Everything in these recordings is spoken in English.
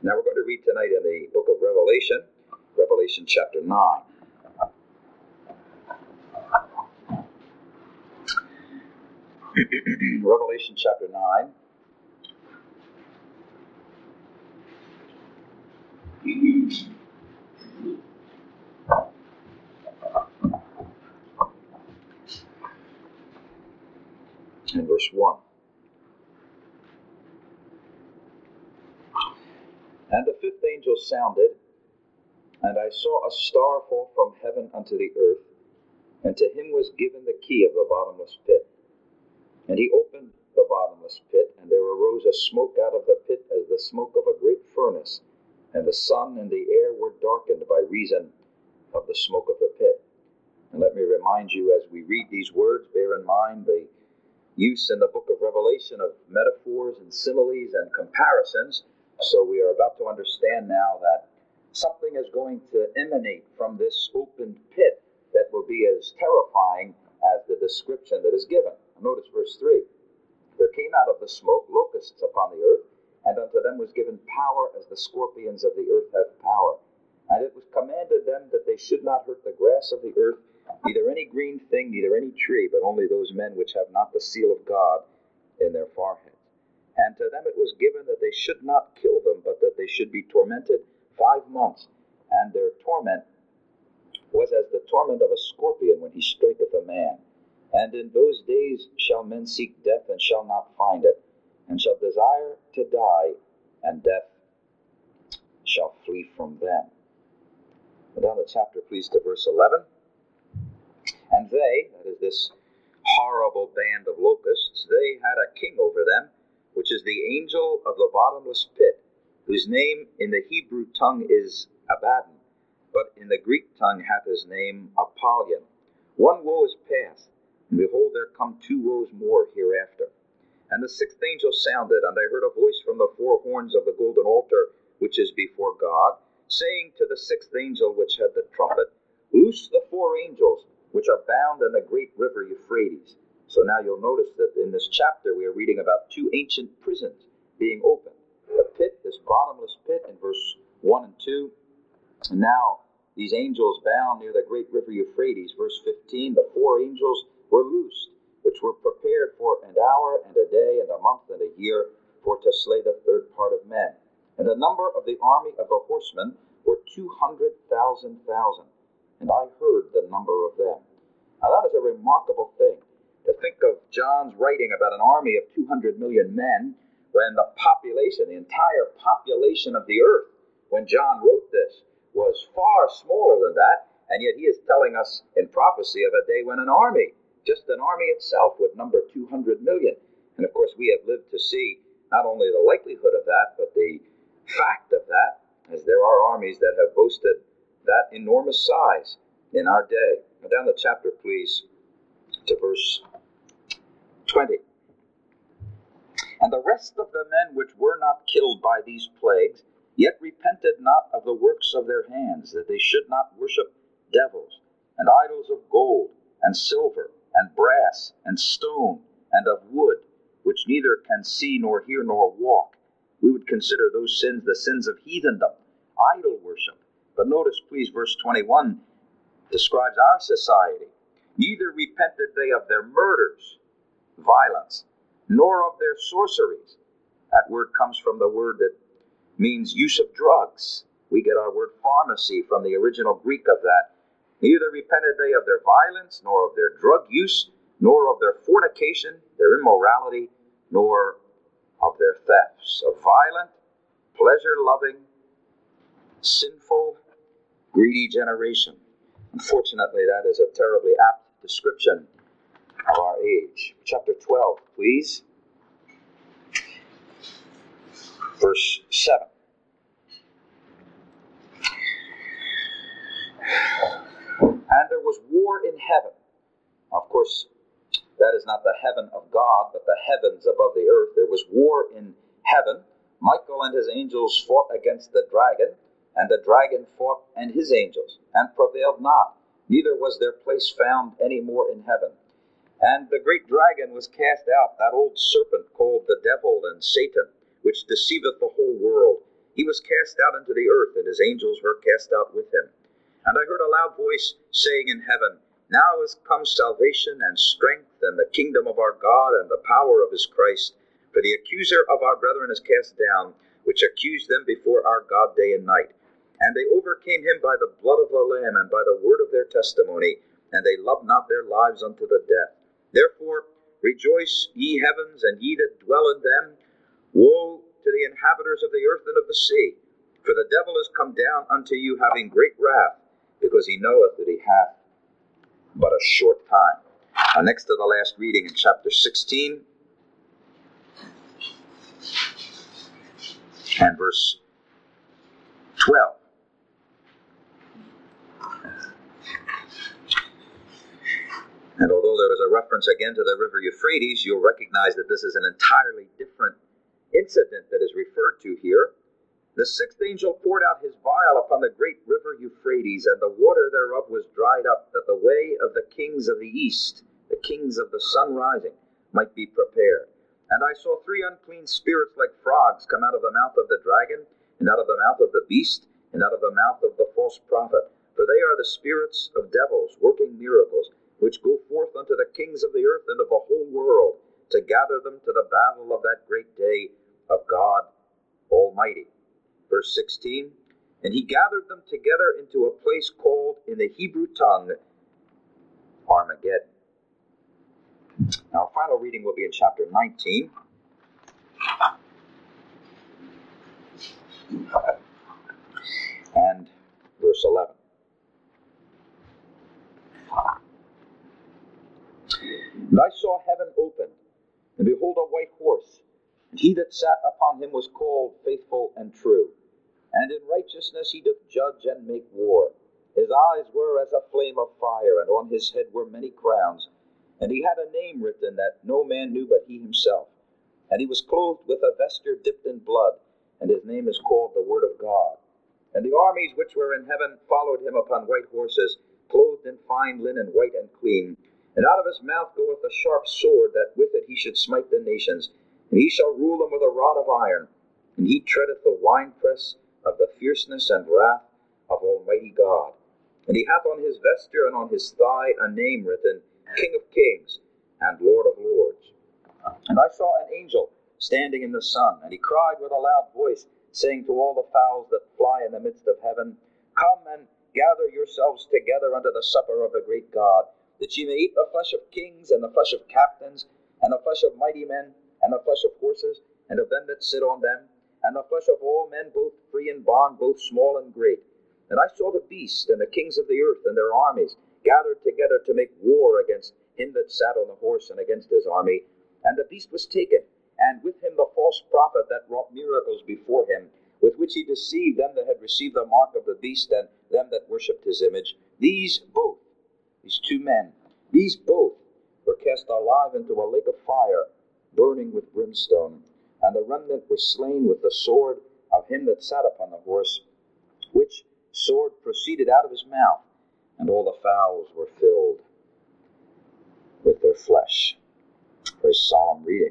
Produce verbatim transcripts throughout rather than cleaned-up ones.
Now we're going to read tonight in the book of Revelation, Revelation chapter nine. Revelation chapter nine. And verse one. And the fifth angel sounded, and I saw a star fall from heaven unto the earth, and to him was given the key of the bottomless pit. And he opened the bottomless pit, and there arose a smoke out of the pit as the smoke of a great furnace, and the sun and the air were darkened by reason of the smoke of the pit. And let me remind you, as we read these words, bear in mind the use in the book of Revelation of metaphors and similes and comparisons. So we are about to understand now that something is going to emanate from this opened pit that will be as terrifying as the description that is given. Notice verse three. There came out of the smoke locusts upon the earth, and unto them was given power as the scorpions of the earth have power. And it was commanded them that they should not hurt the grass of the earth, neither any green thing, neither any tree, but only those men which have not the seal of God in their foreheads. And to them it was given that they should not kill them, but that they should be tormented five months. And their torment was as the torment of a scorpion when he striketh a man. And in those days shall men seek death, and shall not find it, and shall desire to die, and death shall flee from them. Go down the chapter, please, to verse eleven. And they, that is this horrible band of locusts, they had a king over them, which is the angel of the bottomless pit, whose name in the Hebrew tongue is Abaddon, but in the Greek tongue hath his name Apollyon. One woe is past, and behold, there come two woes more hereafter. And the sixth angel sounded, and I heard a voice from the four horns of the golden altar, which is before God, saying to the sixth angel which had the trumpet, Loose the four angels, which are bound in the great river Euphrates. So now you'll notice that in this chapter we are reading about two ancient prisons being opened. The pit, this bottomless pit in verse one and two. And now these angels bound near the great river Euphrates, verse fifteen, the four angels were loosed, which were prepared for an hour and a day and a month and a year for to slay the third part of men. And the number of the army of the horsemen were two hundred thousand thousand. And I heard the number of them. Now that is a remarkable thing. To think of John's writing about an army of two hundred million men, when the population, the entire population of the earth, when John wrote this, was far smaller than that, and yet he is telling us in prophecy of a day when an army, just an army itself, would number two hundred million. And of course we have lived to see not only the likelihood of that, but the fact of that, as there are armies that have boasted that enormous size in our day. Now down the chapter, please, to verse twenty. And the rest of the men which were not killed by these plagues, yet repented not of the works of their hands, that they should not worship devils, and idols of gold, and silver, and brass, and stone, and of wood, which neither can see, nor hear, nor walk. We would consider those sins the sins of heathendom, idol worship. But notice, please, verse twenty-one describes our society. Neither repented they of their murders, violence, nor of their sorceries. That word comes from the word that means use of drugs. We get our word pharmacy from the original Greek of that. Neither repented they of their violence, nor of their drug use, nor of their fornication, their immorality, nor of their thefts. A violent, pleasure-loving, sinful, greedy generation. Unfortunately, that is a terribly apt description of our age. Chapter twelve, please. Verse seven. And there was war in heaven. Of course, that is not the heaven of God, but the heavens above the earth. There was war in heaven. Michael and his angels fought against the dragon, and the dragon fought and his angels, and prevailed not. Neither was their place found any more in heaven. And the great dragon was cast out, that old serpent called the devil and Satan, which deceiveth the whole world. he was cast out into the earth, and his angels were cast out with him. And I heard a loud voice saying in heaven, Now is come salvation and strength and the kingdom of our God and the power of his Christ. For the accuser of our brethren is cast down, which accused them before our God day and night. And they overcame him by the blood of the Lamb and by the word of their testimony, and they loved not their lives unto the death. Therefore rejoice, ye heavens, and ye that dwell in them. Woe to the inhabitants of the earth and of the sea, for the devil is come down unto you, having great wrath, because he knoweth that he hath but a short time. Now, next to the last reading in chapter sixteen, and verse twelve. And although there is a reference again to the river Euphrates, you'll recognize that this is an entirely different incident that is referred to here. The sixth angel poured out his vial upon the great river Euphrates, and the water thereof was dried up, that the way of the kings of the east, the kings of the sun rising, might be prepared. And I saw three unclean spirits like frogs come out of the mouth of the dragon, and out of the mouth of the beast, and out of the mouth of the false prophet. For they are the spirits of devils, working miracles, which go forth unto the kings of the earth and of the whole world, to gather them to the battle of that great day of God Almighty. Verse sixteen, And he gathered them together into a place called in the Hebrew tongue Armageddon. Now, our final reading will be in chapter nineteen. And verse eleven. And I saw heaven opened, and behold a white horse, and he that sat upon him was called Faithful and True, and in righteousness he doth judge and make war. His eyes were as a flame of fire, and on his head were many crowns, and he had a name written that no man knew but he himself. And he was clothed with a vesture dipped in blood, and his name is called the Word of God. And the armies which were in heaven followed him upon white horses, clothed in fine linen, white and clean. And out of his mouth goeth a sharp sword, that with it he should smite the nations. And he shall rule them with a rod of iron. And he treadeth the winepress of the fierceness and wrath of Almighty God. And he hath on his vesture and on his thigh a name written, King of Kings and Lord of Lords. And I saw an angel standing in the sun, and he cried with a loud voice, saying to all the fowls that fly in the midst of heaven, Come and gather yourselves together unto the supper of the great God, that ye may eat the flesh of kings, and the flesh of captains, and the flesh of mighty men, and the flesh of horses, and of them that sit on them, and the flesh of all men, both free and bond, both small and great. And I saw the beast and the kings of the earth and their armies gathered together to make war against him that sat on the horse and against his army. And the beast was taken, and with him the false prophet that wrought miracles before him, with which he deceived them that had received the mark of the beast and them that worshipped his image. These both, these two men, these both were cast alive into a lake of fire, burning with brimstone. And the remnant were slain with the sword of him that sat upon the horse, which sword proceeded out of his mouth, and all the fowls were filled with their flesh. Very solemn reading.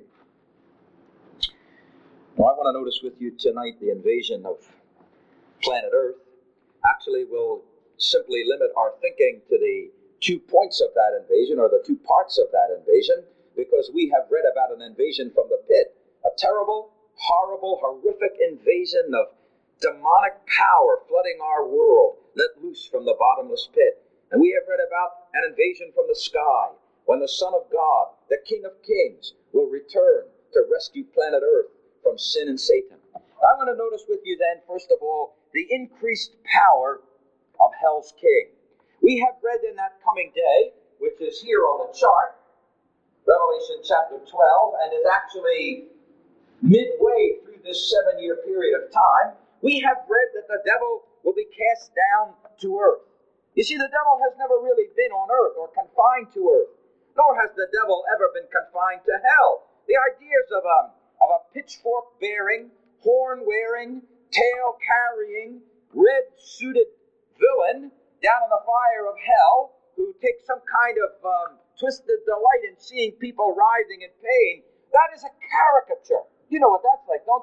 Now, I want to notice with you tonight the invasion of planet Earth. Actually, we'll simply limit our thinking to the two points of that invasion, or the two parts of that invasion, because we have read about an invasion from the pit, a terrible, horrible, horrific invasion of demonic power flooding our world, let loose from the bottomless pit. And we have read about an invasion from the sky, when the Son of God, the King of Kings, will return to rescue planet Earth from sin and Satan. I want to notice with you then, first of all, the increased power of hell's king. We have read in that coming day, which is here on the chart, Revelation chapter twelve, and is actually midway through this seven-year period of time, we have read that the devil will be cast down to earth. You see, the devil has never really been on earth or confined to earth, nor has the devil ever been confined to hell. The ideas of a, of a pitchfork-bearing, horn-wearing, tail-carrying, red-suited villain down in the fire of hell who takes some kind of um, twisted delight in seeing people writhing in pain, that is a caricature. You know what that's like, don't you?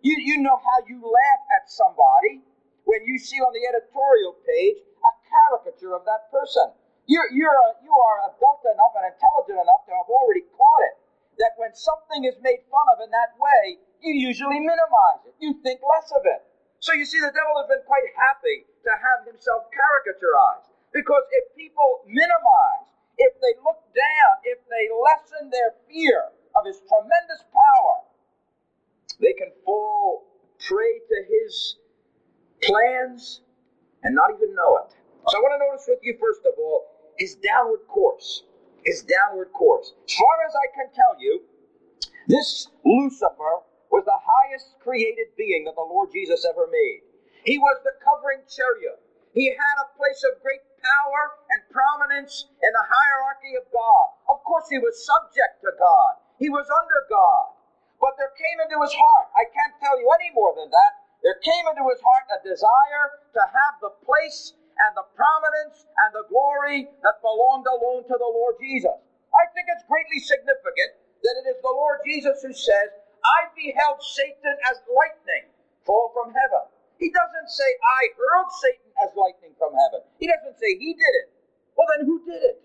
You, you know how you laugh at somebody when you see on the editorial page a caricature of that person. You're, you're a, you are adult enough and intelligent enough to have already caught it, that when something is made fun of in that way, you usually minimize it. You think less of it. So you see, the devil has been quite happy to have himself caricaturized. Because if people minimize, if they look down, if they lessen their fear of his tremendous power, they can fall prey to his plans and not even know it. So I want to notice with you, first of all, his downward course. His downward course. As far as I can tell you, this Lucifer was the highest created being that the Lord Jesus ever made. He was the covering cherub. He had a place of great power and prominence in the hierarchy of God. Of course, he was subject to God. He was under God. But there came into his heart, I can't tell you any more than that, there came into his heart a desire to have the place and the prominence and the glory that belonged alone to the Lord Jesus. I think it's greatly significant that it is the Lord Jesus who says, I beheld Satan as lightning fall from heaven. He doesn't say, I hurled Satan as lightning from heaven. He doesn't say he did it. Well, then who did it?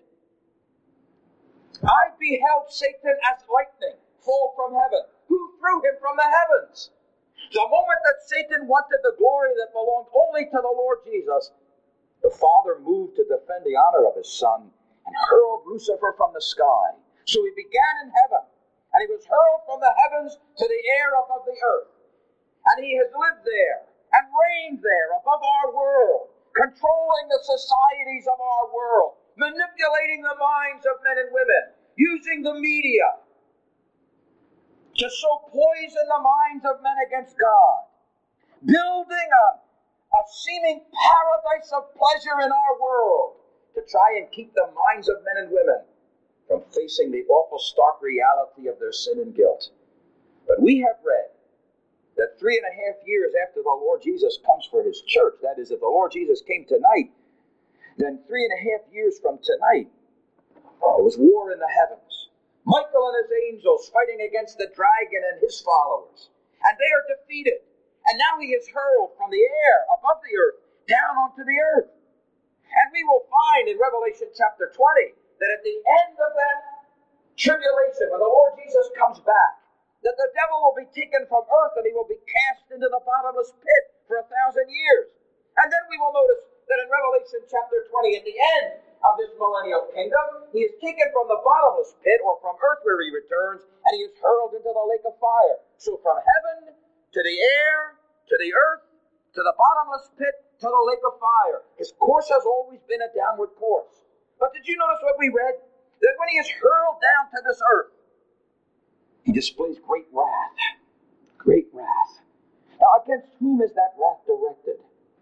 I beheld Satan as lightning fall from heaven. Who threw him from the heavens? The moment that Satan wanted the glory that belonged only to the Lord Jesus, the Father moved to defend the honor of his Son and hurled Lucifer from the sky. So he began in heaven, and he was hurled from the heavens to the air above the earth. And he has lived there and reigned there above our world, controlling the societies of our world, manipulating the minds of men and women, using the media to so poison the minds of men against God, building a, a seeming paradise of pleasure in our world to try and keep the minds of men and women from facing the awful stark reality of their sin and guilt. But we have read that three and a half years after the Lord Jesus comes for his church, that is, if the Lord Jesus came tonight, then three and a half years from tonight, there was war in the heavens. Michael and his angels fighting against the dragon and his followers. And they are defeated. And now he is hurled from the air, above the earth, down onto the earth. And we will find in Revelation chapter twenty that at the end of that tribulation, when the Lord Jesus comes back, that the devil will be taken from earth and he will be cast into the bottomless pit for a thousand years. And then we will notice that in Revelation chapter twenty, at the end of this millennial kingdom, he is taken from the bottomless pit, or from earth where he returns, and he is hurled into the lake of fire. So from heaven to the air, to the earth, to the bottomless pit, to the lake of fire. His course has always been a downward course. But did you notice what we read? That when he is hurled down to this earth, he displays great wrath. Great wrath. Now, against whom is that wrath directed?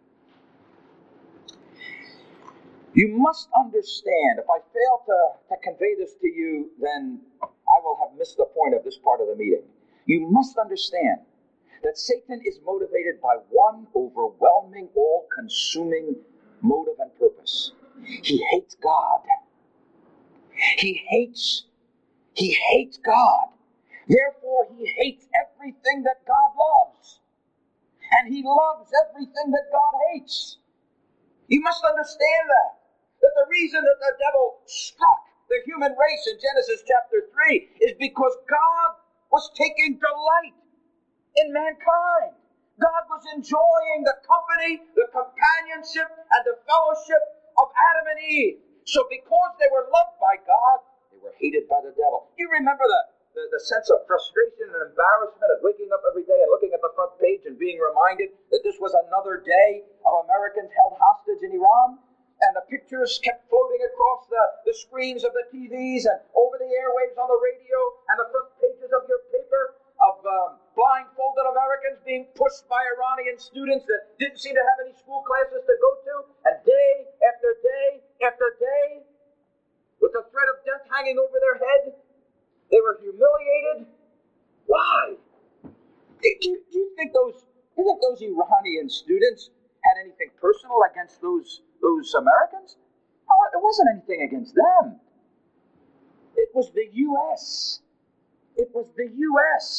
You must understand, if I fail to, to convey this to you, then I will have missed the point of this part of the meeting. You must understand that Satan is motivated by one overwhelming, all-consuming motive and purpose. He hates God. He hates, he hates God. Therefore, he hates everything that God loves. And he loves everything that God hates. You must understand that. That the reason that the devil struck the human race in Genesis chapter three is because God was taking delight in mankind. God was enjoying the company, the companionship, and the fellowship of Adam and Eve. So because they were loved by God, they were hated by the devil. You remember the, the, the sense of frustration and embarrassment of waking up every day and looking at the front page and being reminded that this was another day of Americans held hostage in Iran? And the pictures kept floating across the, the screens of the T Vs and over the airwaves on the radio and the front pages of your paper of um, blindfolded Americans being pushed by Iranian students that didn't seem to have any school classes to go to. And day after day after day, with the threat of death hanging over their head, they were humiliated. Why? Do you, do you think those, do you think those Iranian students had anything personal against those those Americans? Oh, it wasn't anything against them. It was the U S It was the U S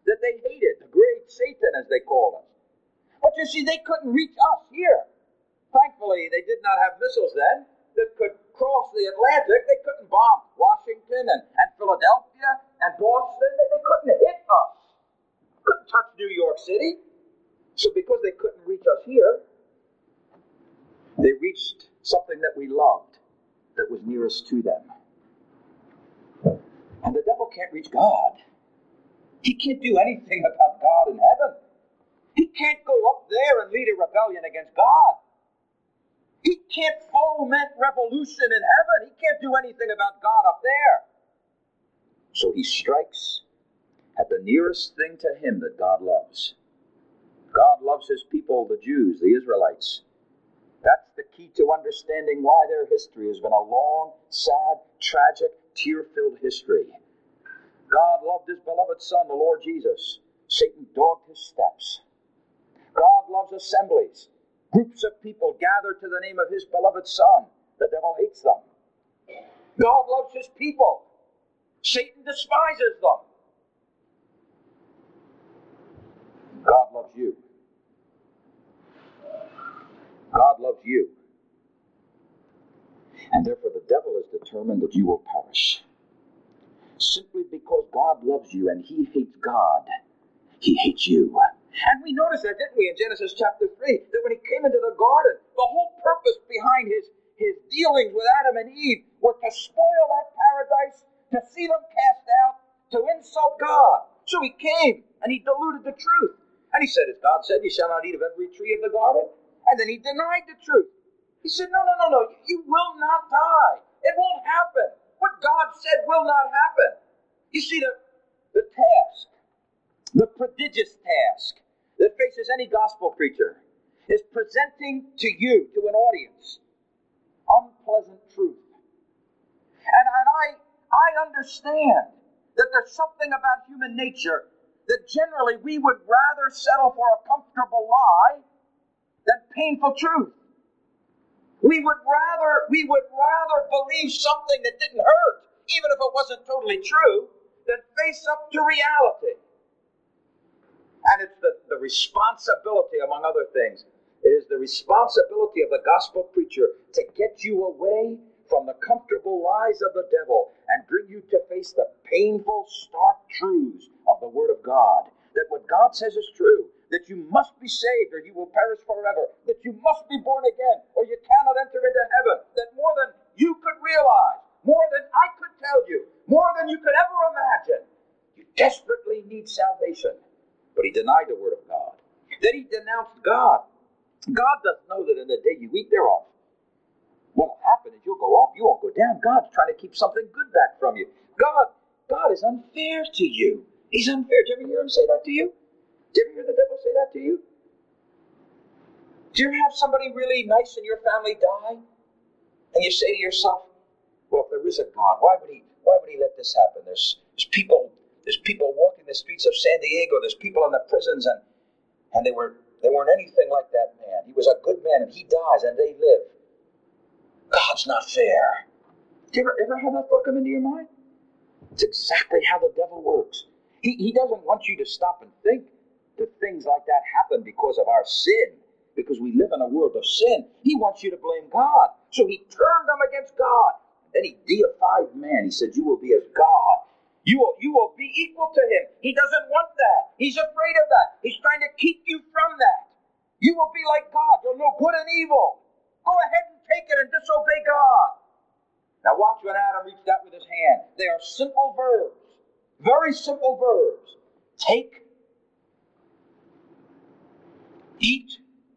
that they hated, the great Satan as they called us. But you see, they couldn't reach us here. Thankfully, they did not have missiles then that could cross the Atlantic. They couldn't bomb Washington and, and Philadelphia and Boston. They, they couldn't hit us. Couldn't touch New York City. So because they couldn't reach us here, they reached something that we loved that was nearest to them. And the devil can't reach God. He can't do anything about God in heaven. He can't go up there and lead a rebellion against God. He can't foment revolution in heaven. He can't do anything about God up there. So he strikes at the nearest thing to him that God loves. God loves his people, the Jews, the Israelites. That's the key to understanding why their history has been a long, sad, tragic, tear-filled history. God loved his beloved Son, the Lord Jesus. Satan dogged his steps. God loves assemblies. Groups of people gathered to the name of his beloved Son. The devil hates them. God loves his people. Satan despises them. God loves you. God loves you. And therefore the devil is determined that you will perish. Simply because God loves you and he hates God, he hates you. And we noticed that, didn't we, in Genesis chapter three, that when he came into the garden, the whole purpose behind his, his dealings with Adam and Eve were to spoil that paradise, to see them cast out, to insult God. So he came and he diluted the truth. And he said, as God said, you shall not eat of every tree of the garden. And then he denied the truth. He said, no, no, no, no, you will not die. It won't happen. What God said will not happen. You see, the, the task, the prodigious task that faces any gospel preacher is presenting to you, to an audience, unpleasant truth. And, and I, I understand that there's something about human nature that generally we would rather settle for a comfortable lie than painful truth. We would rather, we would rather believe something that didn't hurt, even if it wasn't totally true, than face up to reality. And it's the, the responsibility, among other things, it is the responsibility of the gospel preacher to get you away from the comfortable lies of the devil and bring you to face the painful, stark truths of the Word of God. That what God says is true, that you must be saved or you will perish forever, that you must be born again or you cannot enter into heaven, that more than you could realize, more than I could tell you, more than you could ever imagine, you desperately need salvation. But he denied the Word of God. Then he denounced God. God doesn't know that in the day you eat thereof, what will happen is you'll go up, you won't go down. God's trying to keep something good back from you. God, God is unfair to you. He's unfair. Did you ever hear him say that to you? Did you ever hear the devil say that to you? Do you ever have somebody really nice in your family die? And you say to yourself, well, if there is a God, why would he why would he let this happen? There's there's people there's people walking the streets of San Diego, there's people in the prisons, and and they were they weren't anything like that man. He was a good man, and he dies and they live. God's not fair. Do you ever, ever have that thought come into your mind? It's exactly how the devil works. He, he doesn't want you to stop and think that things like that happen because of our sin, because we live in a world of sin. He wants you to blame God. So he turned them against God. Then he deified man. He said, you will be as God. You will, you will be equal to him. He doesn't want that. He's afraid of that. He's trying to keep you from that. You will be like God. You'll know good and evil. Go ahead and take it and disobey God. Now watch what Adam reached out with his hand. They are simple verbs. Very simple verbs. Take. Eat.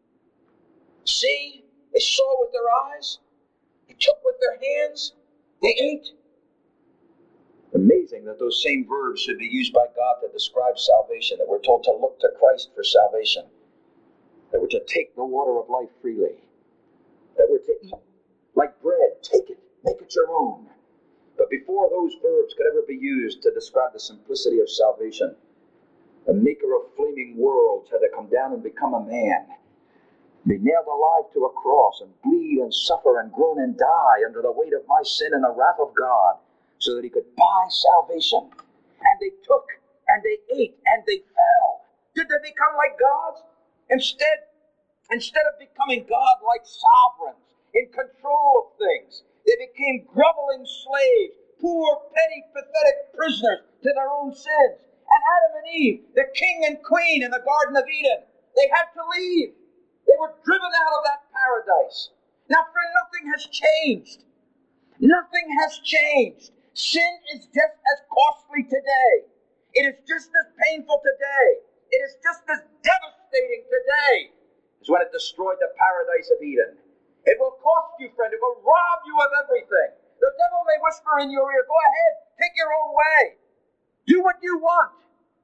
See. They saw with their eyes. They took with their hands. They ate. Amazing that those same verbs should be used by God to describe salvation. That we're told to look to Christ for salvation. That we're to take the water of life freely. That we're to eat like bread. Take it. Make it your own. But before those verbs could ever be used to describe the simplicity of salvation, the maker of flaming worlds had to come down and become a man. Be nailed alive to a cross and bleed and suffer and groan and die under the weight of my sin and the wrath of God so that he could buy salvation. And they took and they ate, and they fell. Did they become like gods? Instead, instead of becoming God-like sovereigns in control of things, they became groveling slaves, poor, petty, pathetic prisoners to their own sins. And Adam and Eve, the king and queen in the Garden of Eden, they had to leave. They were driven out of that paradise. Now, friend, nothing has changed. Nothing has changed. Sin is just as costly today. It is just as painful today. It is just as devastating today as when it destroyed the paradise of Eden. It will cost you, friend. It will rob you of everything. The devil may whisper in your ear, go ahead, take your own way. Do what you want.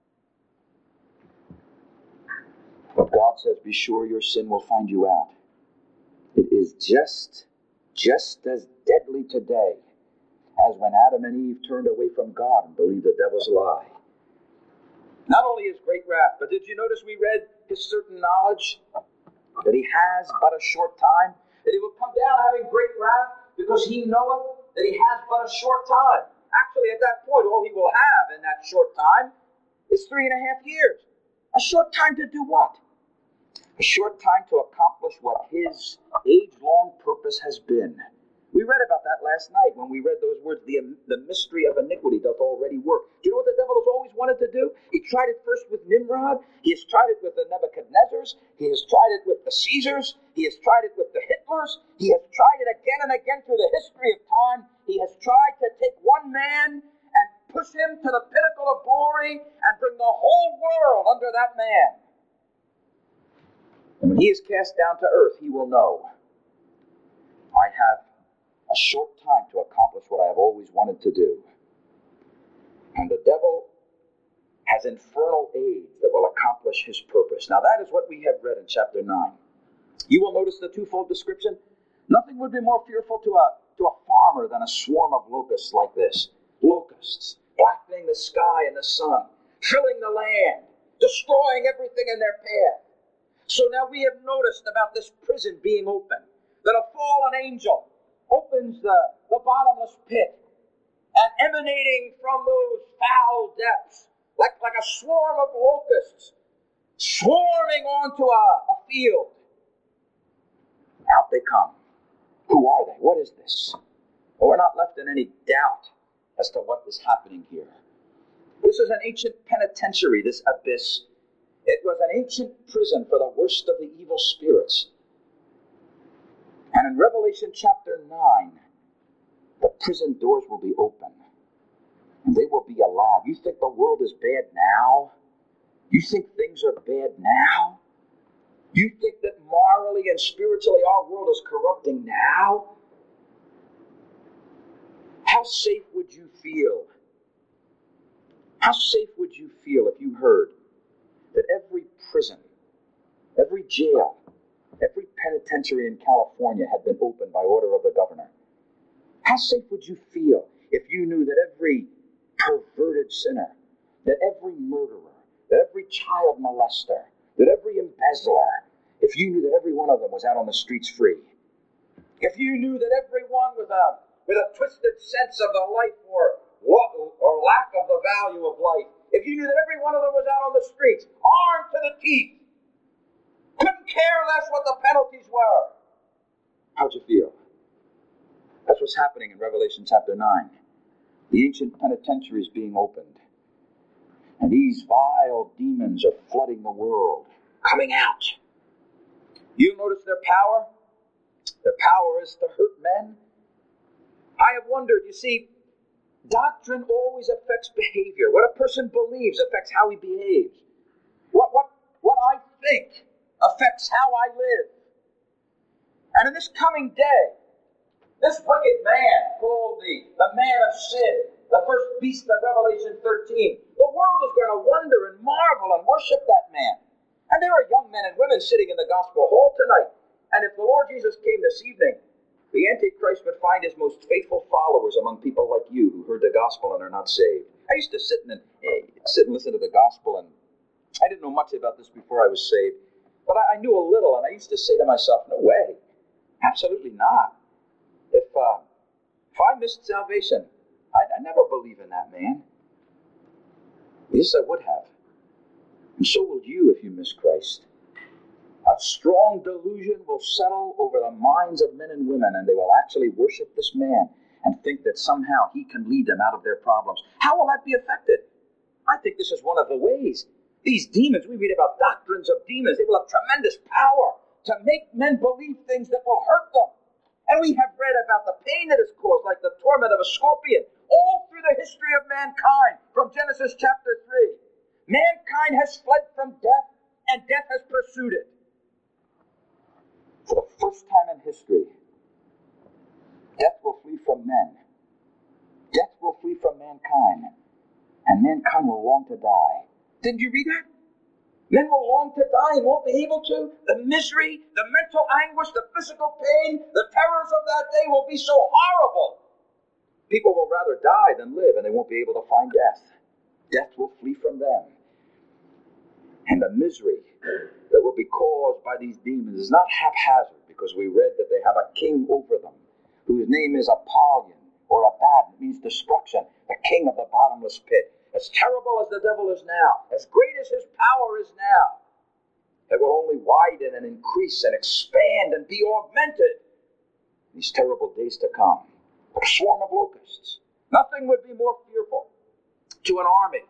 But God says, be sure your sin will find you out. It is just, just as deadly today as when Adam and Eve turned away from God and believed the devil's lie. Not only his great wrath, but did you notice we read his certain knowledge? That he has but a short time? That he will come down having great wrath because he knoweth that he has but a short time. Actually, at that point, all he will have in that short time is three and a half years. A short time to do what? A short time to accomplish what his age-long purpose has been. We read about that last night when we read those words, the, the mystery of iniquity doth already work. Do you know what the devil has always wanted to do? He tried it first with Nimrod. He has tried it with the Nebuchadnezzars. He has tried it with the Caesars. He has tried it with the Hitlers. He has tried it again and again through the history of time. He has tried to take one man and push him to the pinnacle of glory and bring the whole world under that man. And when he is cast down to earth, he will know, I have a short time to accomplish what I have always wanted to do. And the devil has infernal aids that will accomplish his purpose. Now that is what we have read in chapter nine. You will notice the twofold description. Nothing would be more fearful to a, to a farmer than a swarm of locusts like this. Locusts, blackening the sky and the sun, filling the land, destroying everything in their path. So now we have noticed about this prison being open, that a fallen angel opens the, the bottomless pit, and emanating from those foul depths, like, like a swarm of locusts, swarming onto a, a field. Out they come. Who are they? What is this? Well, we're not left in any doubt as to what is happening here. This is an ancient penitentiary, this abyss. It was an ancient prison for the worst of the evil spirits. And in Revelation chapter nine, the prison doors will be open. And they will be allowed. You think the world is bad now? You think things are bad now? You think that morally and spiritually our world is corrupting now? How safe would you feel? How safe would you feel if you heard that every prison, every jail, every penitentiary in California had been opened by order of the governor? How safe would you feel if you knew that every perverted sinner, that every murderer, that every child molester, that every embezzler, if you knew that every one of them was out on the streets free? If you knew that everyone with a, with a twisted sense of the life or, or lack of the value of life, if you knew that every one of them was out on the streets, armed to the teeth, couldn't care less what the penalties were, how'd you feel? That's what's happening in Revelation chapter nine. The ancient penitentiary is being opened. And these vile demons are flooding the world, coming out. You notice their power? Their power is to hurt men. I have wondered, you see, doctrine always affects behavior. What a person believes affects how he behaves. What, what, what I think affects how I live. And in this coming day, this wicked man called the, the man of sin, the first beast of Revelation thirteen, the world is going to wonder and marvel and worship that man. And there are young men and women sitting in the gospel hall tonight. And if the Lord Jesus came this evening, the Antichrist would find his most faithful followers among people like you who heard the gospel and are not saved. I used to sit and, uh, sit and listen to the gospel, and I didn't know much about this before I was saved. But I, I knew a little, and I used to say to myself, no way, absolutely not. If, uh, if I missed salvation, I'd, I'd never believe in that man. Yes, I would have. And so will you if you miss Christ. A strong delusion will settle over the minds of men and women, and they will actually worship this man and think that somehow he can lead them out of their problems. How will that be affected? I think this is one of the ways. These demons, we read about doctrines of demons, they will have tremendous power to make men believe things that will hurt them. And we have read about the pain that is caused, like the torment of a scorpion, all through the history of mankind, from Genesis chapter three. Mankind has fled from death, and death has pursued it. For the first time in history, death will flee from men. Death will flee from mankind, and mankind will long to die. Didn't you read that? Men will long to die and won't be able to. The misery, the mental anguish, the physical pain, the terrors of that day will be so horrible. People will rather die than live, and they won't be able to find death. Death will flee from them. And the misery that will be caused by these demons is not haphazard, because we read that they have a king over them, whose name is Apollyon, or Abaddon. It means destruction, the king of the bottomless pit. As terrible as the devil is now, as great as his power is now, it will only widen and increase and expand and be augmented in these terrible days to come. A swarm of locusts. Nothing would be more fearful to an army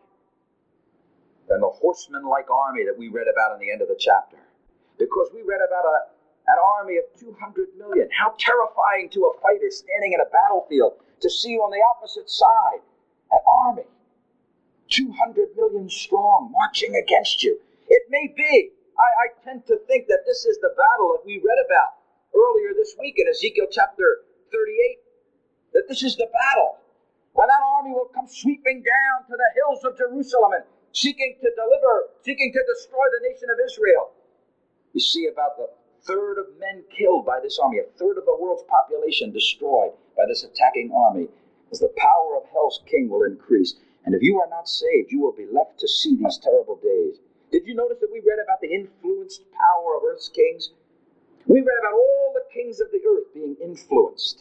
than the horseman-like army that we read about in the end of the chapter. Because we read about a, an army of two hundred million. How terrifying to a fighter standing in a battlefield to see on the opposite side an army, two hundred million strong, marching against you. It may be, I, I tend to think that this is the battle that we read about earlier this week in Ezekiel chapter thirty-eight, that this is the battle when that army will come sweeping down to the hills of Jerusalem and seeking to deliver, seeking to destroy the nation of Israel. You see about the third of men killed by this army, a third of the world's population destroyed by this attacking army, as the power of hell's king will increase. And if you are not saved, you will be left to see these terrible days. Did you notice that we read about the influenced power of earth's kings? We read about all the kings of the earth being influenced.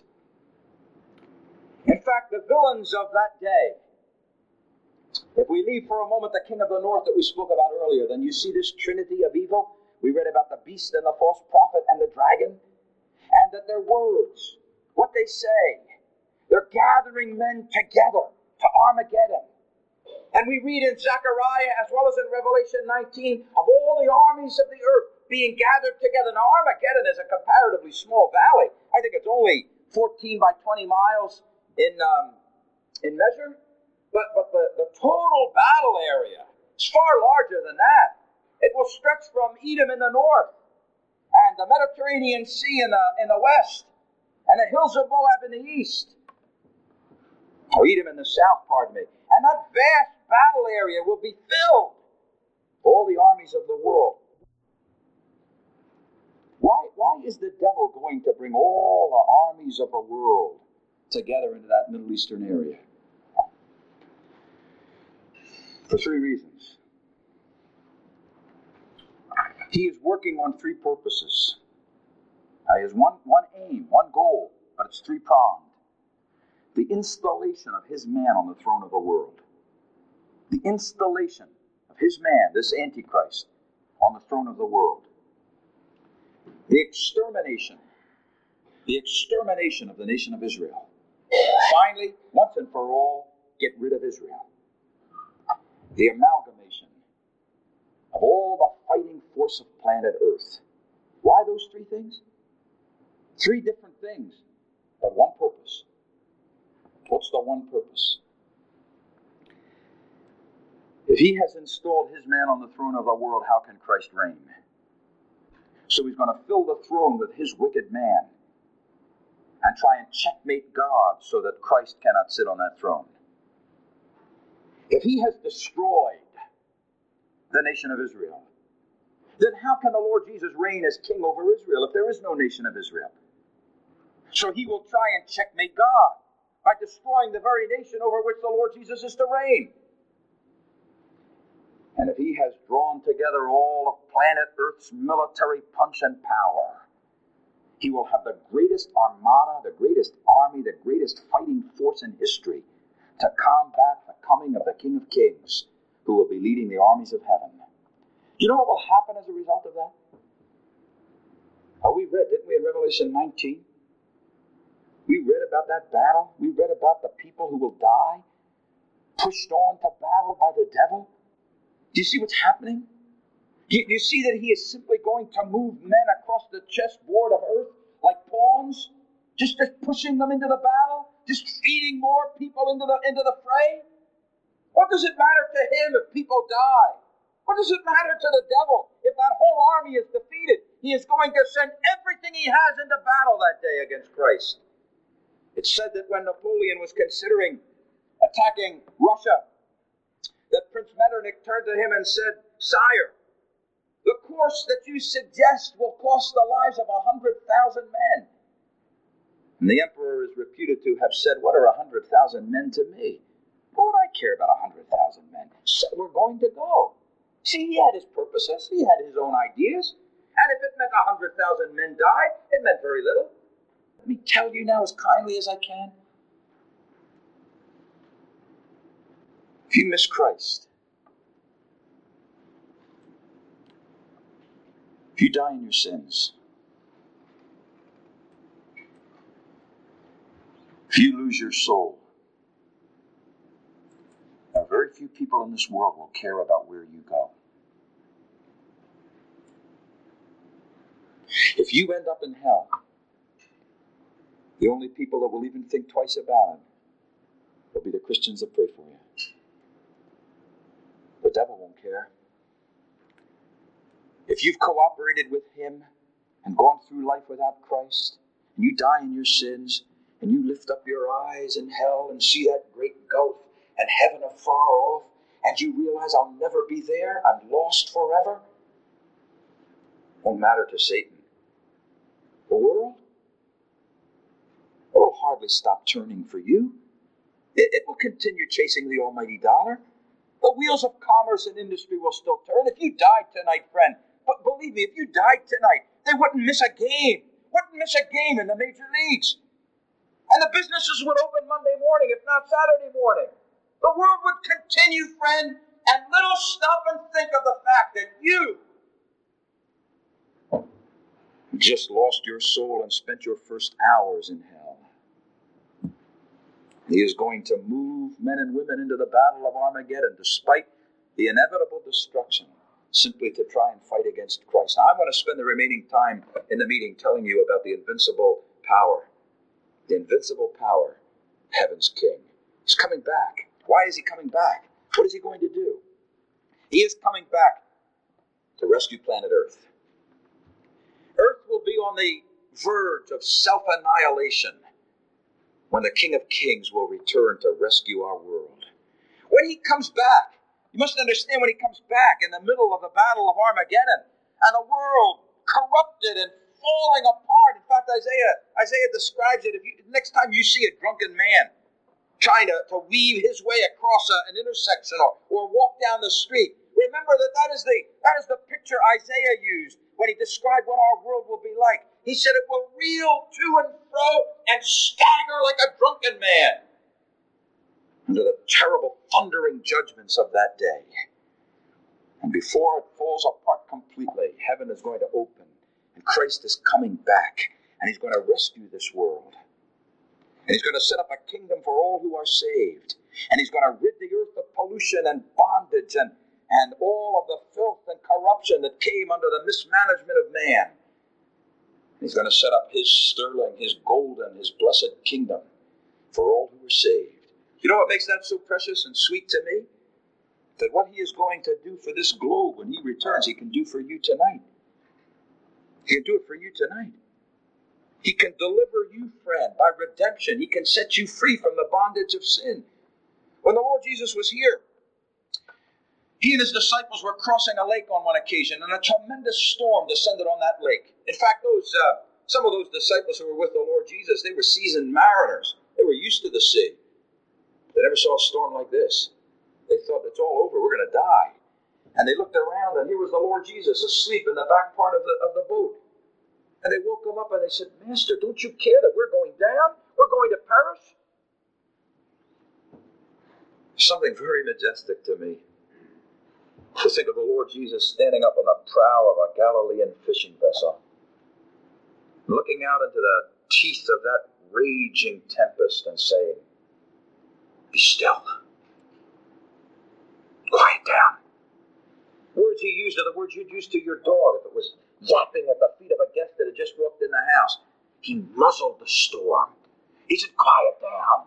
In fact, the villains of that day, if we leave for a moment the king of the north that we spoke about earlier, then you see this trinity of evil. We read about the beast and the false prophet and the dragon, and that their words, what they say, they're gathering men together to Armageddon. And we read in Zechariah as well as in Revelation nineteen of all the armies of the earth being gathered together. Now Armageddon is a comparatively small valley. I think it's only fourteen by twenty miles in um, in measure. But, but the, the total battle area is far larger than that. It will stretch from Edom in the north and the Mediterranean Sea in the, in the west and the hills of Moab in the east. Or Edom in the south, pardon me. And that vast battle area will be filled with all the armies of the world. Why, why is the devil going to bring all the armies of the world together into that Middle Eastern area? For three reasons. He is working on three purposes. Now, he has one, one aim, one goal, but it's three-pronged. The installation of his man on the throne of the world. The installation of his man, this Antichrist, on the throne of the world. The extermination. The extermination of the nation of Israel. Finally, once and for all, get rid of Israel. The amalgamation of all the fighting force of planet Earth. Why those three things? Three different things, but one purpose. What's the one purpose? If he has installed his man on the throne of the world, how can Christ reign? So he's going to fill the throne with his wicked man and try and checkmate God so that Christ cannot sit on that throne. If he has destroyed the nation of Israel, then how can the Lord Jesus reign as king over Israel if there is no nation of Israel? So he will try and checkmate God by destroying the very nation over which the Lord Jesus is to reign. And if he has drawn together all of planet Earth's military punch and power, he will have the greatest armada, the greatest army, the greatest fighting force in history to combat the coming of the King of Kings, who will be leading the armies of heaven. You know what will happen as a result of that? Oh, we read, didn't we, in Revelation nineteen? We read about that battle. We read about the people who will die, pushed on to battle by the devil. Do you see what's happening? Do you, do you see that he is simply going to move men across the chessboard of earth like pawns? Just, just pushing them into the battle? Just feeding more people into the, into the fray? What does it matter to him if people die? What does it matter to the devil if that whole army is defeated? He is going to send everything he has into battle that day against Christ. It's said that when Napoleon was considering attacking Russia, that Prince Metternich turned to him and said, "Sire, the course that you suggest will cost the lives of a hundred thousand men." And the emperor is reputed to have said, "What are a hundred thousand men to me? What would I care about a hundred thousand men? So we're going to go." See, he had his purposes. He had his own ideas. And if it meant a hundred thousand men died, it meant very little. Let me tell you now as kindly as I can. If you miss Christ, if you die in your sins, if you lose your soul, now very few people in this world will care about where you go. If you end up in hell, the only people that will even think twice about it will be the Christians that pray for you. The devil won't care. If you've cooperated with him and gone through life without Christ, and you die in your sins, and you lift up your eyes in hell and see that great gulf and heaven afar off, and you realize I'll never be there, I'm lost forever, won't matter to Satan. The world, it will hardly stop turning for you. It, it will continue chasing the almighty dollar. The wheels of commerce and industry will still turn. If you died tonight, friend, but believe me, if you died tonight, they wouldn't miss a game. Wouldn't miss a game in the major leagues. And the businesses would open Monday morning, if not Saturday morning. The world would continue, friend, and little stop and think of the fact that you just lost your soul and spent your first hours in hell. He is going to move men and women into the battle of Armageddon, despite the inevitable destruction, simply to try and fight against Christ. Now, I'm going to spend the remaining time in the meeting telling you about the invincible power, the invincible power, heaven's King. He's coming back. Why is he coming back? What is he going to do? He is coming back to rescue planet Earth. Earth will be on the verge of self-annihilation when the King of Kings will return to rescue our world. When he comes back, you must understand, when he comes back in the middle of the battle of Armageddon, and the world corrupted and falling apart. In fact, Isaiah Isaiah describes it. If you, next time you see a drunken man trying to, to weave his way across a, an intersection or, or walk down the street, remember that that is the that is the picture Isaiah used when he described what our world will be like. He said it will reel to and fro and stagger like a drunken man under the terrible thundering judgments of that day. And before it falls apart completely, heaven is going to open, and Christ is coming back, and he's going to rescue this world. And he's going to set up a kingdom for all who are saved. And he's going to rid the earth of pollution and bondage and and all of the filth and corruption that came under the mismanagement of man. He's going to set up his sterling, his golden, his blessed kingdom for all who are saved. You know what makes that so precious and sweet to me? That what he is going to do for this globe when he returns, he can do for you tonight. He can do it for you tonight. He can deliver you, friend, by redemption. He can set you free from the bondage of sin. When the Lord Jesus was here, he and his disciples were crossing a lake on one occasion, and a tremendous storm descended on that lake. In fact, those uh, some of those disciples who were with the Lord Jesus, they were seasoned mariners. They were used to the sea. They never saw a storm like this. They thought, it's all over, we're going to die. And they looked around, and here was the Lord Jesus asleep in the back part of the, of the boat. And they woke him up, and they said, Master, don't you care that we're going down? We're going to perish? Something very majestic to me. To think of the Lord Jesus standing up on the prow of a Galilean fishing vessel, looking out into the teeth of that raging tempest and saying, "Be still. Quiet down." Words he used are the words you'd use to your dog if it was yapping at the feet of a guest that had just walked in the house. He muzzled the storm. He said, "Quiet down."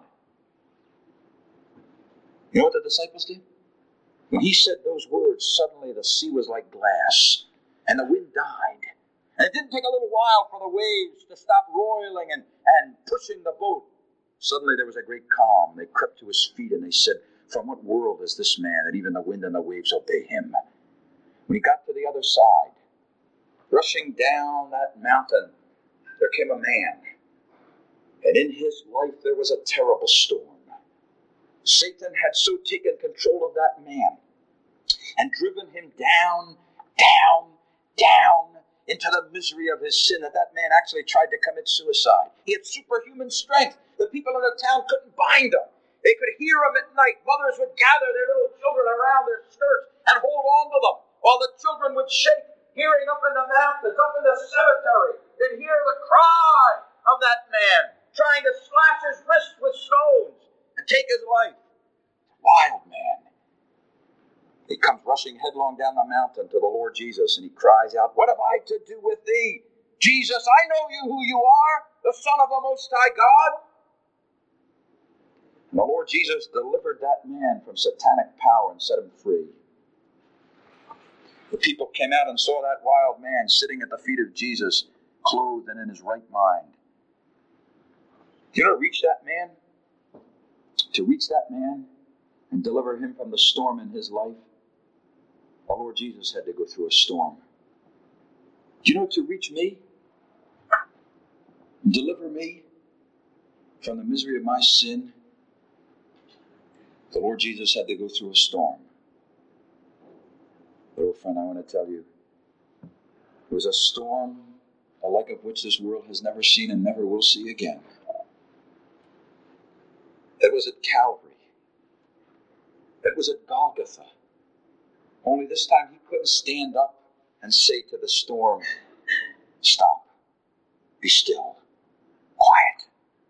You know what the disciples did? When he said those words, suddenly the sea was like glass, and the wind died. And it didn't take a little while for the waves to stop roiling and, and pushing the boat. Suddenly there was a great calm. They crept to his feet and they said, "From what world is this man that even the wind and the waves obey him?" When he got to the other side, rushing down that mountain, there came a man. And in his life there was a terrible storm. Satan had so taken control of that man and driven him down, down, down into the misery of his sin that that man actually tried to commit suicide. He had superhuman strength. The people in the town couldn't bind him. They could hear him at night. Mothers would gather their little children around their skirts and hold on to them while the children would shake, hearing up in the mountains, up in the cemetery. They'd hear the cry of that man trying to slash his wrist with stones and take his life. Wild man. He comes rushing headlong down the mountain to the Lord Jesus, and he cries out, "What have I to do with thee? Jesus, I know you who you are, the Son of the Most High God." And the Lord Jesus delivered that man from satanic power and set him free. The people came out and saw that wild man sitting at the feet of Jesus, clothed and in his right mind. Do you know to reach that man? To reach that man and deliver him from the storm in his life, the Lord Jesus had to go through a storm. Do you know to reach me? Deliver me from the misery of my sin, the Lord Jesus had to go through a storm. Little friend, I want to tell you, it was a storm the like of which this world has never seen and never will see again. It was at Calvary. It was at Golgotha. Only this time he couldn't stand up and say to the storm, "Stop, be still, quiet."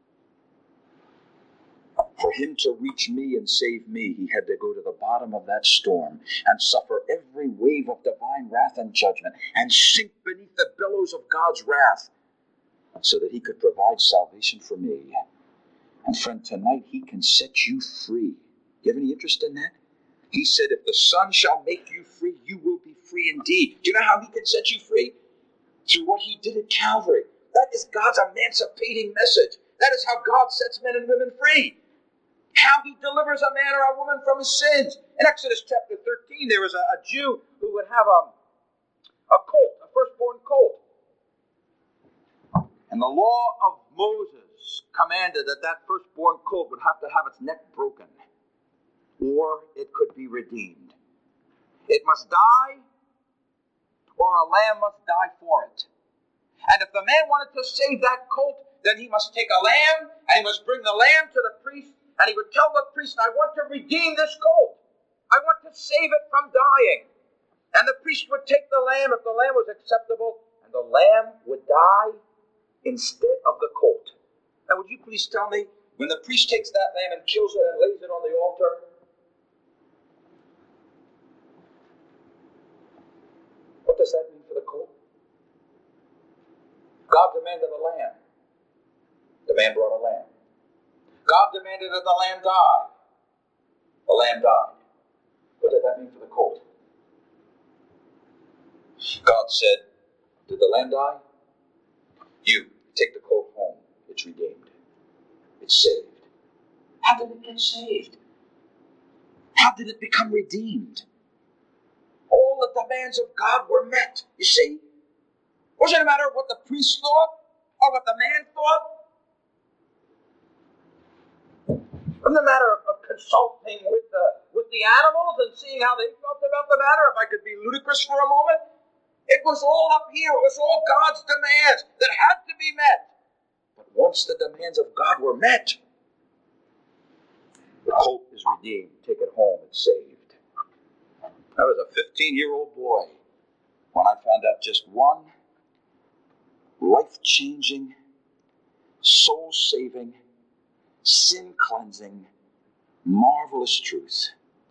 For him to reach me and save me, he had to go to the bottom of that storm and suffer every wave of divine wrath and judgment and sink beneath the billows of God's wrath so that he could provide salvation for me. And friend, tonight he can set you free. Do you have any interest in that? He said, "If the Son shall make you free, you will be free indeed." Do you know how he can set you free? Through what he did at Calvary. That is God's emancipating message. That is how God sets men and women free. How he delivers a man or a woman from his sins. In Exodus chapter thirteen, there was a, a Jew who would have a, a colt, a firstborn colt. And the law of Moses commanded that that firstborn colt would have to have its neck broken, or it could be redeemed. It must die, or a lamb must die for it. And if the man wanted to save that colt, then he must take a lamb, and he must bring the lamb to the priest, and he would tell the priest, "I want to redeem this colt. I want to save it from dying." And the priest would take the lamb if the lamb was acceptable, and the lamb would die instead of the colt. Now, would you please tell me, when the priest takes that lamb and kills it and lays it on the altar, what does that mean for the colt? God demanded a lamb. The man brought a lamb. God demanded that the lamb die. The lamb died. What did that mean for the colt? God said, "Did the lamb die? You, take the colt home. It's redeemed. It's saved." How did it get saved? How did it become redeemed? All the demands of God were met, you see. It wasn't a matter of what the priest thought or what the man thought. It wasn't a matter of, of consulting with the, with the animals and seeing how they felt about the matter, if I could be ludicrous for a moment. It was all up here. It was all God's demands that had to be met. But once the demands of God were met, the colt is redeemed. Take it home. It's saved. I was a fifteen-year-old boy when I found out just one life-changing, soul-saving, sin-cleansing, marvelous truth.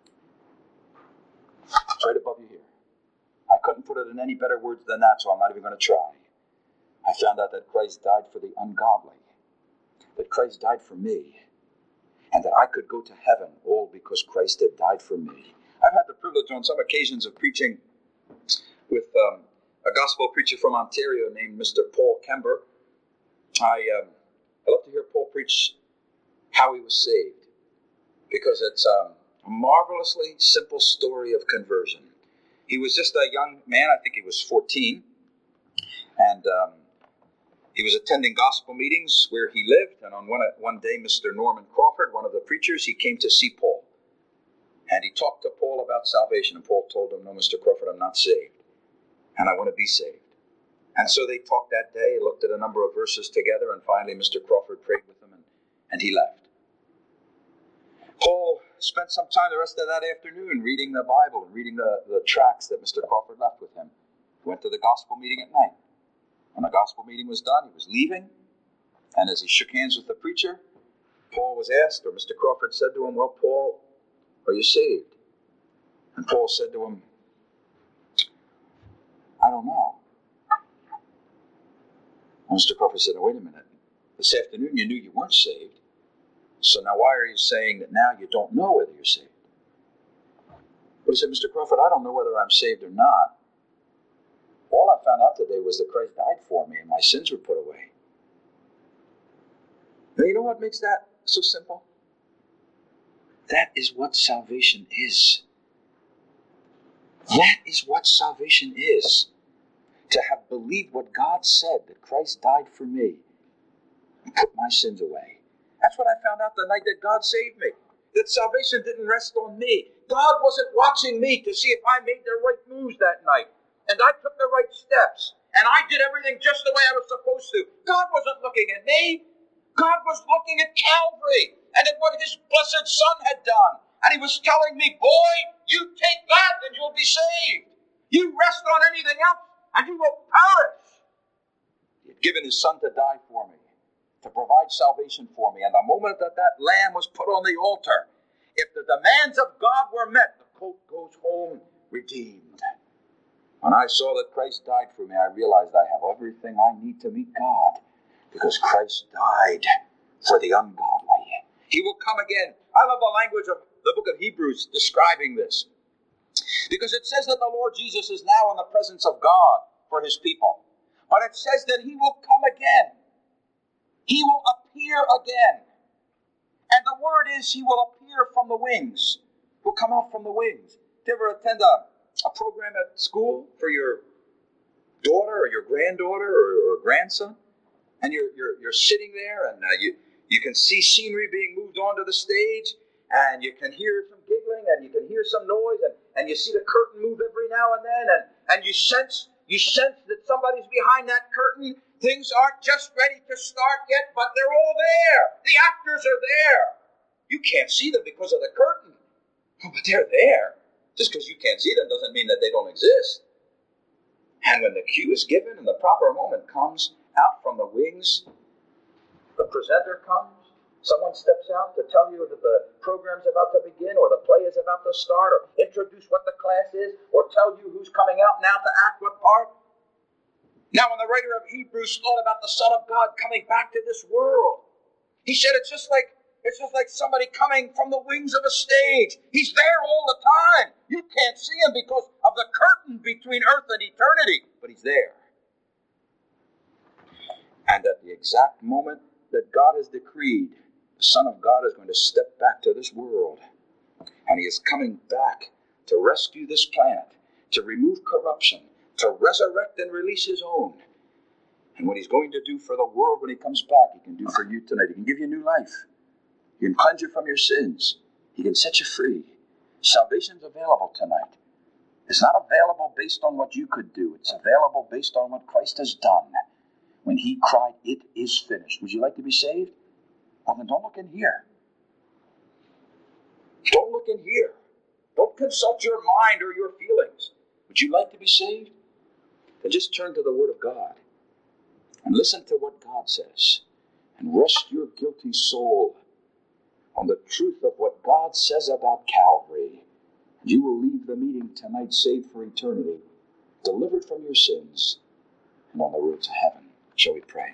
It's right above you here. I couldn't put it in any better words than that, so I'm not even going to try. I found out that Christ died for the ungodly, that Christ died for me, and that I could go to heaven all because Christ had died for me. I've had the privilege on some occasions of preaching with um, a gospel preacher from Ontario named Mister Paul Kember. I, um, I love to hear Paul preach how he was saved, because it's um, a marvelously simple story of conversion. He was just a young man, I think he was fourteen, and um, he was attending gospel meetings where he lived, and on one, one day, Mister Norman Crawford, one of the preachers, he came to see Paul. And he talked to Paul about salvation, and Paul told him, no, Mister Crawford, I'm not saved, and I want to be saved. And so they talked that day, looked at a number of verses together, and finally Mister Crawford prayed with him, and, and he left. Paul spent some time the rest of that afternoon reading the Bible and reading the, the tracts that Mister Crawford left with him. He went to the gospel meeting at night. When the gospel meeting was done, he was leaving, and as he shook hands with the preacher, Paul was asked, or Mister Crawford said to him, well, Paul, are you saved? And Paul said to him, I don't know. And Mister Crawford said, oh, wait a minute. This afternoon you knew you weren't saved. So now why are you saying that now you don't know whether you're saved? But he said, Mister Crawford, I don't know whether I'm saved or not. All I found out today was that Christ died for me and my sins were put away. Now you know what makes that so simple? That is what salvation is. That is what salvation is. To have believed what God said, that Christ died for me and put my sins away. That's what I found out the night that God saved me. That salvation didn't rest on me. God wasn't watching me to see if I made the right moves that night. And I took the right steps. And I did everything just the way I was supposed to. God wasn't looking at me. God was looking at Calvary and at what his blessed Son had done. And he was telling me, boy, you take that and you'll be saved. You rest on anything else and you will perish. He had given his Son to die for me, to provide salvation for me. And the moment that that lamb was put on the altar, if the demands of God were met, the colt goes home redeemed. When I saw that Christ died for me, I realized I have everything I need to meet God, because Christ died for the ungodly. He will come again. I love the language of the book of Hebrews describing this, because it says that the Lord Jesus is now in the presence of God for his people. But it says that he will come again. He will appear again. And the word is he will appear from the wings. He'll come out from the wings. Did you ever attend a, a program at school for your daughter or your granddaughter or, or grandson? And you're, you're, you're sitting there and uh, you, you can see scenery being moved onto the stage, and you can hear some giggling and you can hear some noise, and, and you see the curtain move every now and then, and, and you sense you sense that somebody's behind that curtain. Things aren't just ready to start yet, but they're all there. The actors are there. You can't see them because of the curtain, but they're there. Just because you can't see them doesn't mean that they don't exist. And when the cue is given and the proper moment comes, out from the wings, the presenter comes. Someone steps out to tell you that the program's about to begin, or the play is about to start, or introduce what the class is, or tell you who's coming out now to act what part. Now, when the writer of Hebrews thought about the Son of God coming back to this world, he said it's just like it's just like somebody coming from the wings of a stage. He's there all the time. You can't see him because of the curtain between earth and eternity, but he's there. And at the exact moment that God has decreed, the Son of God is going to step back to this world. And he is coming back to rescue this planet, to remove corruption, to resurrect and release his own. And what he's going to do for the world when he comes back, he can do for you tonight. He can give you new life. He can cleanse you from your sins. He can set you free. Salvation's available tonight. It's not available based on what you could do. It's available based on what Christ has done. When he cried, it is finished. Would you like to be saved? Well, then don't look in here. Don't look in here. Don't consult your mind or your feelings. Would you like to be saved? Then just turn to the Word of God and listen to what God says. And rest your guilty soul on the truth of what God says about Calvary. You will leave the meeting tonight saved for eternity, delivered from your sins, and on the road to heaven. Shall we pray?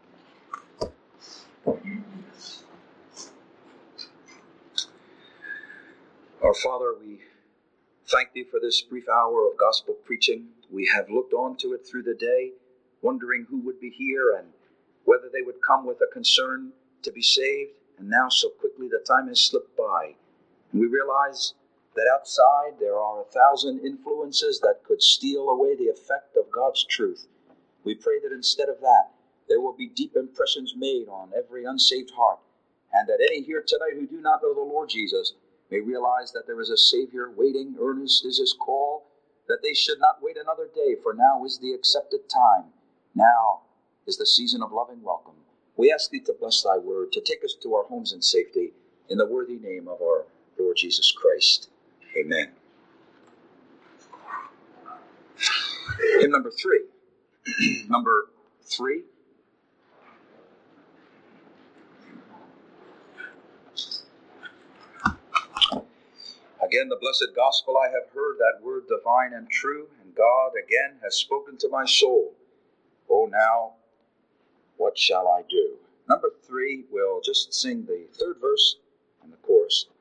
Our Father, we thank Thee for this brief hour of gospel preaching. We have looked on to it through the day, wondering who would be here and whether they would come with a concern to be saved. And now so quickly the time has slipped by. And we realize that outside there are a thousand influences that could steal away the effect of God's truth. We pray that instead of that, there will be deep impressions made on every unsaved heart, and that any here tonight who do not know the Lord Jesus may realize that there is a Savior waiting. Earnest is His call, that they should not wait another day, for now is the accepted time. Now is the season of loving welcome. We ask Thee to bless Thy word, to take us to our homes in safety, in the worthy name of our Lord Jesus Christ. Amen. Hymn number three. number three. Again, the blessed gospel I have heard, that word divine and true, and God again has spoken to my soul. Oh, now, what shall I do? Number three, we'll just sing the third verse and the chorus.